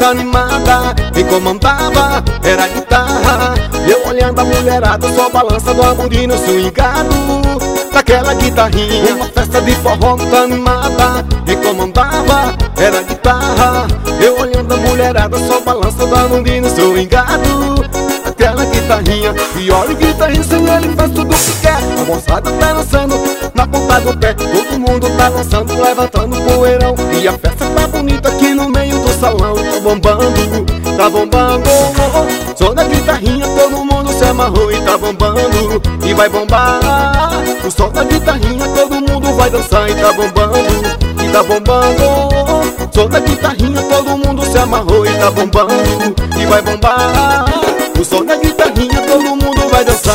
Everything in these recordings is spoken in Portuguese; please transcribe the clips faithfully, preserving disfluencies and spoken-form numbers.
animada, quem comandava era a guitarra. Eu olhando a mulherada, só balança do amorim no swingado daquela guitarrinha. Uma festa de forró muito animada, quem comandava era a guitarra. Eu olhando a mulherada, só balança do amorim no swingado daquela guitarrinha. E olha o guitarrinho, sem ele faz tudo o que quer. A moçada tá dançando na ponta do pé, todo mundo tá dançando, levantando poeirão. E a festa tá bonita aqui no meio do salão. Tá bombando, tá bombando. Som da guitarrinha, todo mundo se amarrou e tá bombando. E vai bombar. O som da guitarrinha, todo mundo vai dançar e tá bombando. E tá bombando. Som da guitarrinha, todo mundo se amarrou e tá bombando. E vai bombar. O som da guitarrinha, todo mundo vai dançar.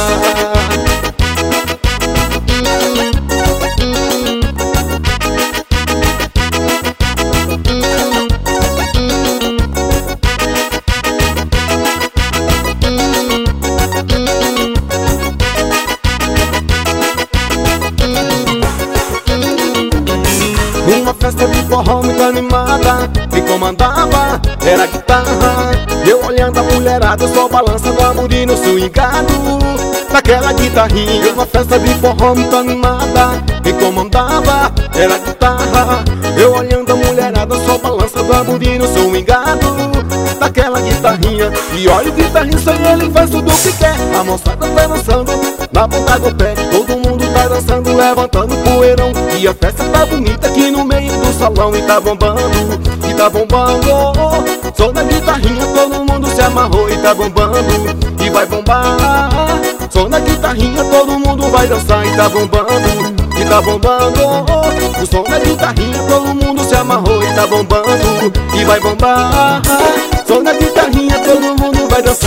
Uma festa de forró muito animada, quem comandava era a guitarra. Eu olhando a mulherada, só balança do amorim no swingado daquela guitarrinha. Uma festa de forró muito animada, quem comandava era a guitarra. Eu olhando a mulherada, só balança do amorim no swingado daquela guitarrinha. E olha o guitarrinho, sem ele faz tudo o que quer. A moçada tá dançando na ponta do pé, todo mundo tá dançando, levantando poeirão. E a festa tá bonita aqui no meio do salão. E tá bombando, e tá bombando. Som da guitarrinha, todo mundo se amarrou e tá bombando. E vai bombar. Som da guitarrinha, todo mundo vai dançar e tá bombando. E tá bombando. O som da guitarrinha, todo mundo se amarrou e tá bombando. E vai bombar. Som da guitarrinha, todo mundo vai dançar.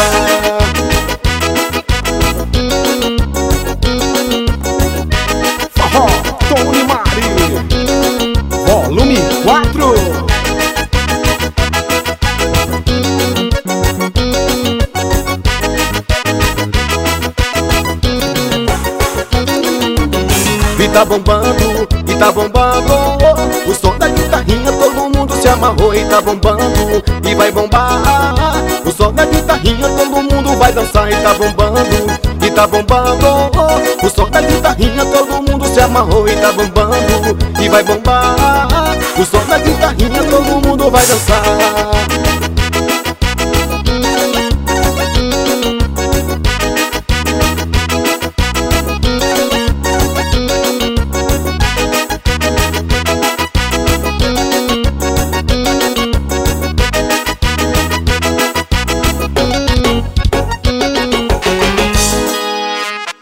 Forró Tony Mari, volume quatro. E tá bombando, e tá bombando. O som da guitarrinha, todo mundo se amarrou e tá bombando. E vai bombar. O som da guitarrinha, todo mundo vai dançar e tá bombando. E tá bombando. O som da guitarrinha, todo mundo se amarrou e tá bombando. E vai bombar. O som da guitarrinha, todo mundo vai dançar.